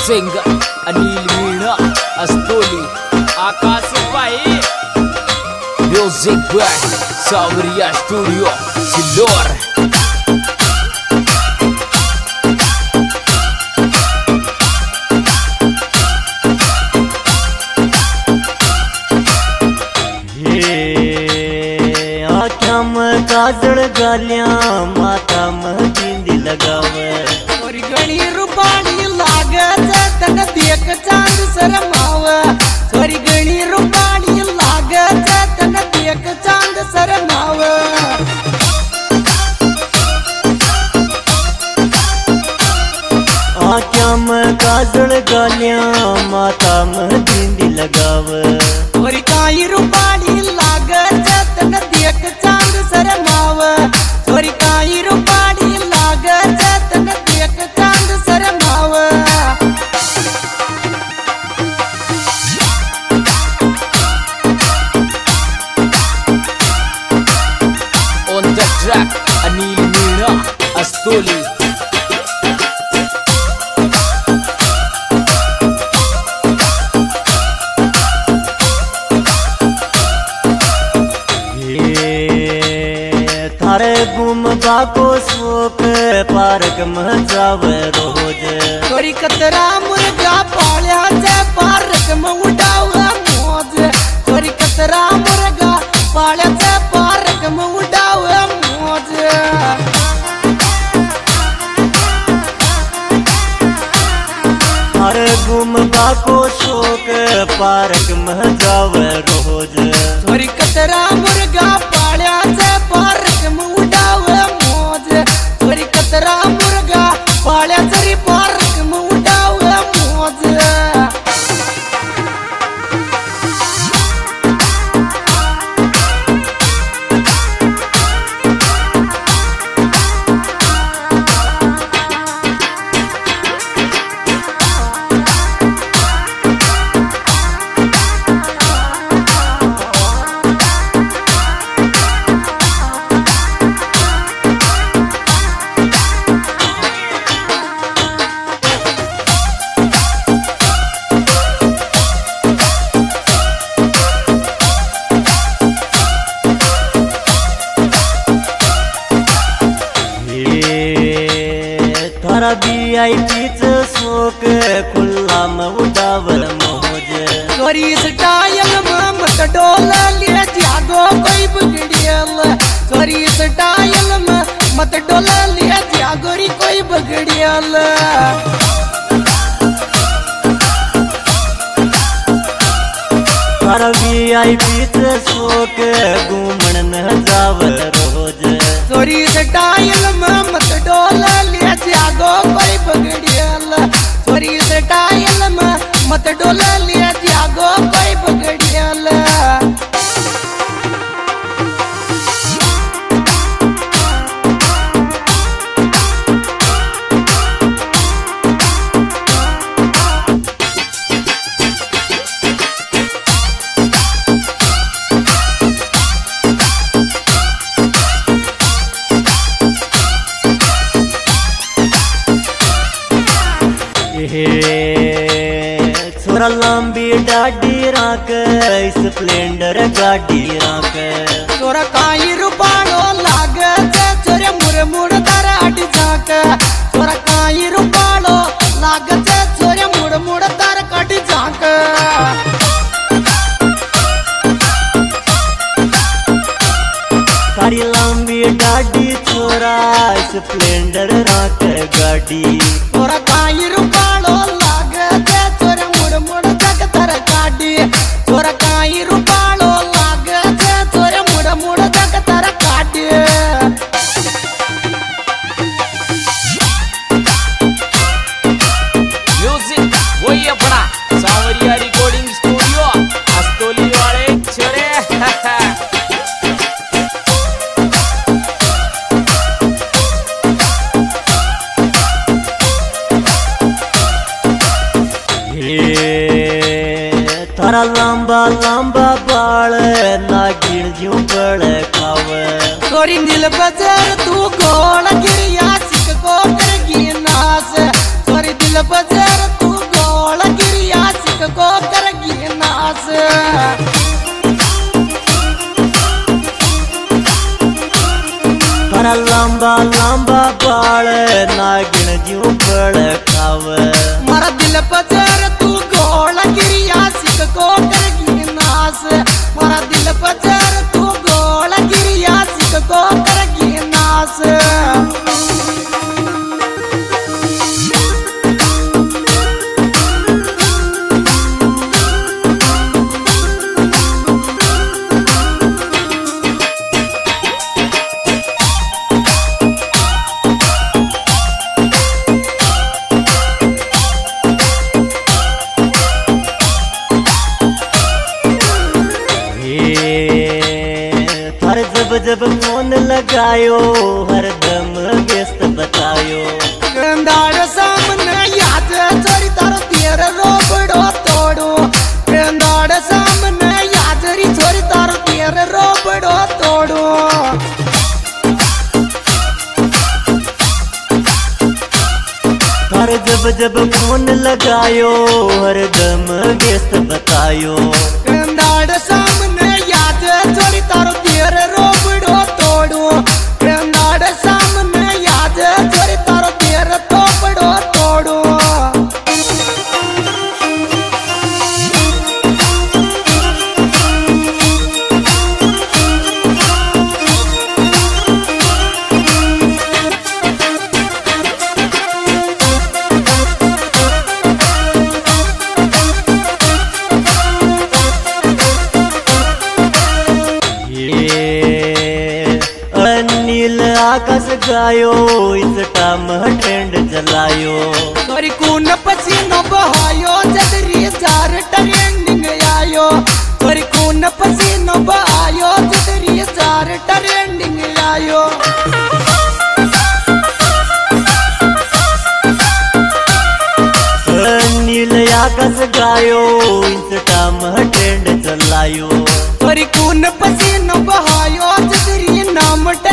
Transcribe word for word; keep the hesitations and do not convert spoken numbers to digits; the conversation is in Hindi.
सिंगर अनिल मीणा अस्तोली आकाश भाई music by Sawariya studio Sillor. काजल गालियां माता मेहंदी लगावे और गणी रूपाणी लागे तन देख चांद शरमावे और गणी रूपाणी लागे तन देख चांद शरमावे। आँखों में काजल गालियां माता मेहंदी लगावे और काई रूपाणी लागे तन देख चांद शरमावे और काई रूपाणी लागे तन देख चांद शरमावे। On the track Anil Meena अस्तोली। थारे घूमबा को शौक पार्क में जावे रोज तोरी कतरा मुर्गा पालिया से पार्क में उड़ावे मौज तोरी कतरा मुर्गा पालिया से पार्क में उड़ावे मौज। थारे घूमबा को शौक पार्क में जावे रोज तोरी कतरा मुर्गा पालिया से पार्क में उड़ावे मौज तोरी कतरा मुर्गा पालिया से पार्क में उड़ावे मौज। थारा वी आई पी शौक खुला में उड़ावल मौज तोरी स्टाइल में मत डोल ले जागो कोई बगड़ियल तोरी स्टाइल में मत डोल ले जागो री कोई बगड़ियल। थारा वी आई पी शौक घूमन न जावल रोज तोरी स्टाइल में मत डोल ले जागो कोई बगड़ियल तोरी स्टाइल में मत डोल ले जागो कोई बगड़ियल। छोरा लंबी डाडी राक स्प्लेंडर गाड़ी राक तोरा काई रूपाणो लागे चोरे मुर मुड़ तारा अटी जाक तोरा काई रूपाणो लागे चोरे मुड़ मुड़ तारा कटी जाक। तारी लंबी डाडी छोरा स्प्लेंडर राक गाड़ी तोरा काई रूपाणो लागे चोरे मुड़ मुड़ तक तारा काटी तोरा काई रूपाणो लागे चोरे मुड़ मुड़ तक तारा काटी। म्यूजिक वही अपना सावरिया रिकॉर्डिंग स्टूडियो अस्तोली वाले छोरे। थारा लंबा लंबा बाल नागिन जू बड़ खावे तोरी नील बजर तू गोल गिरिया सिक को कर गिनास तोरी दिल बजर तू बड़काव। मारा दिल पचर तू गोल गिरिया सिक को करगी नास। मारा दिल पचर तू गोल गिरिया सिक को करगी नास। जब जब फोन लगायो हरदम व्यस्त बतायो। गंदाड़ सामने याद चोरी तारो तेर रोबड़ो तोड़ो। गंदाड़ सामने याद री चोरी तारो तेर रोबड़ो तोड़ो। तार जब जब फोन लगायो हरदम व्यस्त बतायो। गंदाड़ सामने याद चोरी तारो तेर रोबड़ो तोड़ो। गंदाड़ सामने याद चोरी तारो तेर तोपड़ो तोड़ो। अनिल आकाश गायो इंस्टा में ट्रेंड चलायो। तोरी खून पसीनो बहायो जदरी चार ट्रेंडिंग आयो। तोरी खून पसीनो बहायो जदरी चार ट्रेंडिंग आयो। अनिल आकाश गायो इंस्टा में ट्रेंड चलायो। तोरी खून पसीनो बहायो जदरी नाम